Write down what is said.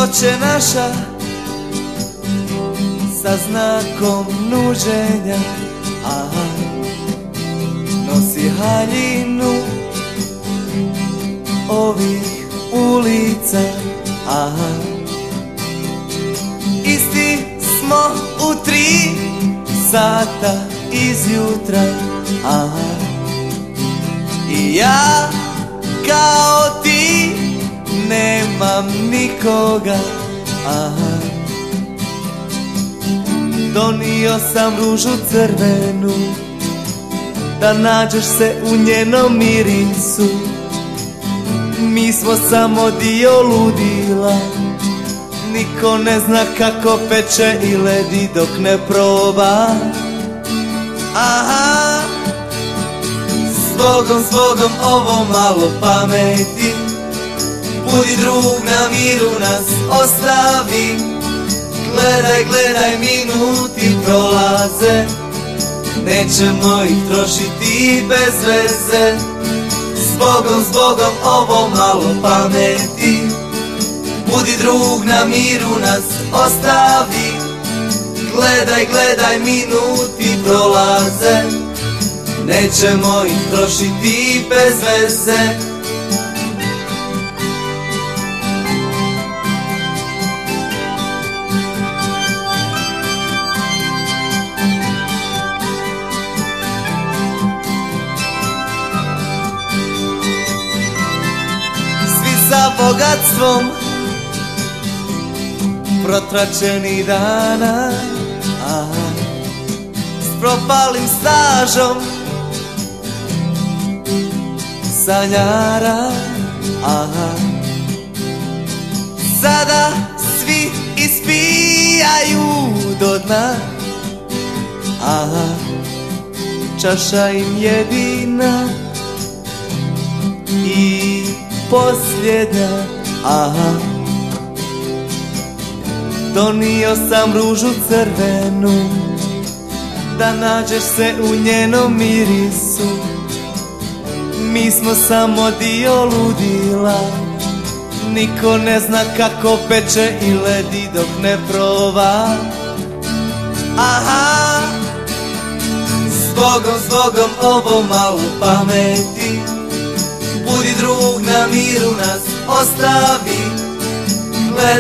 Oče naša sa znakom nuđenja, aha, nosi haljinu ovih ulica, aha. Isti smo u 3 sata izjutra, aha. I ja kao ti nemam nikoga, aha. Donio sam ružu crvenu da nađeš se u njenom mirisu. Mi smo samo dio ludila, niko ne zna kako peče i ledi dok ne proba, aha. Zbogom ovo malo pameti, budi drug, na miru nas ostavi. Gledaj, minuti prolaze, nećemo ih trošiti bez veze. Zbogom ovo malo pameti, budi drug, na miru nas ostavi. Gledaj, minuti prolaze, nećemo ih trošiti bez veze. Sa bogatstvom protraćenih dana, aha, s propalim stažom sanjara, aha. Sada svi ispijaju do dna, aha. Čaša im jedina i posljednja, aha. Donio sam ružu crvenu da nađeš se u njenom mirisu. Mi smo samo dio ludila, niko ne zna kako peče i ledi dok ne proba, aha. Zbogom ovo malo pameti, budi drug, na miru nas ostavi.